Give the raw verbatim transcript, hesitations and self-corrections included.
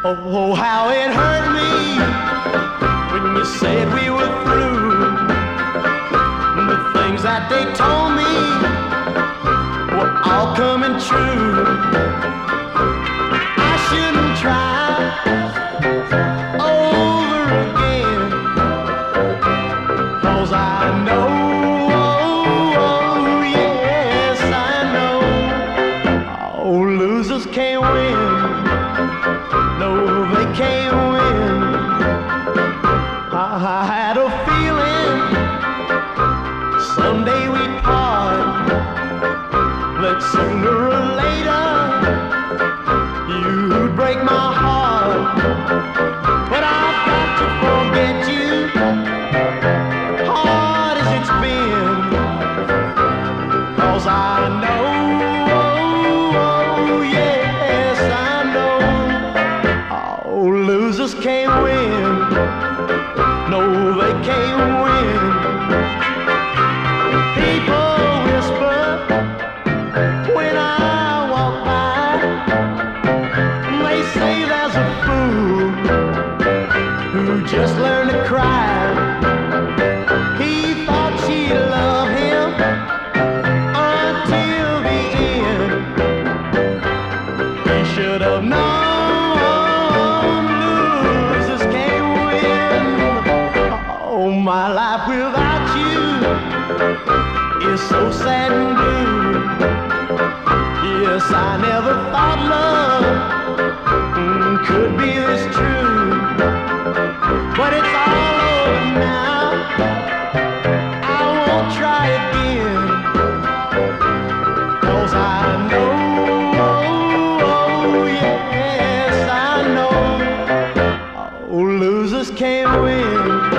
Oh, how it hurt me when you said we were through. The things that they told me were all coming true. I shouldn't try over again, 'cause I know, oh, oh, yes, I know, oh, losers can't win. No, they can't win. I had a feeling someday we'd part, that sooner or later you'd break my heart. But I've got to forget you, hard as it's been, 'cause I know, oh, oh, yes, I know, oh, losers can't win. No, they can't win. People whisper when I walk by, they say there's a fool who just learned to cry. He thought she'd love him until the end. He should have known losers can't win. Oh, my life without you is so sad and blue. Yes, I never thought love mm, could be this true. But it's all over now, I won't try again, 'cause I know, oh, oh, yes, I know, oh, losers can't win.